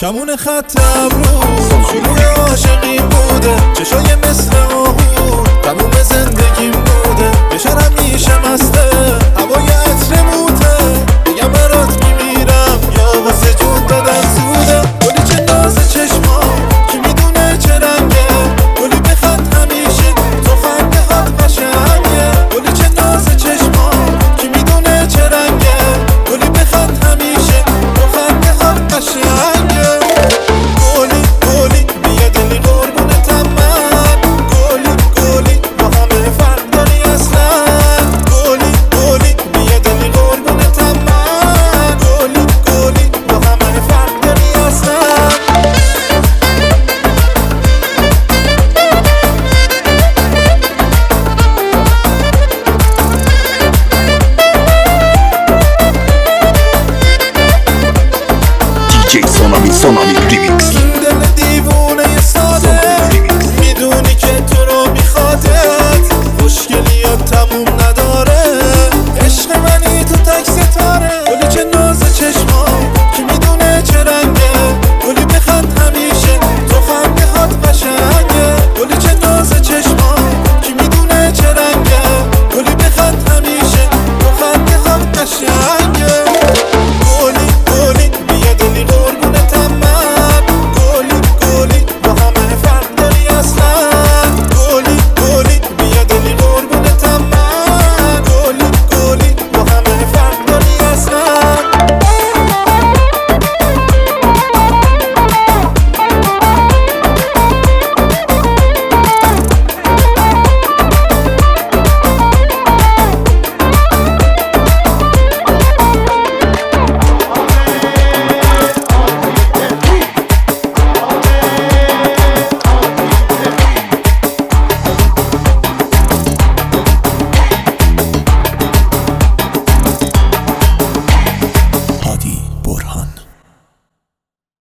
کمون خط ابرو شروع عاشقی بوده، چشای مثل آهو تموم زندگیم بوده، یه شهر همیشه مسته هوای عطر موته، بگم برات میمیرم یا واسه جون دادن سوده. گلی چه ناز چشما کی میدونه چه رنگه، گلی بخند همیشه تو خنده هات قشنگه. گلی چه ناز چشما کی میدونه چه رنگه، گلی بخند همیشه تو خنده هات قشنگه. گلی گلی بیا دلی قربونتم من، گلی گلی با همه فرق داری اصلا. گلی گلی بیا دلی قربونتم من، گلی گلی با همه فرق داری اصلا. DJ Sonami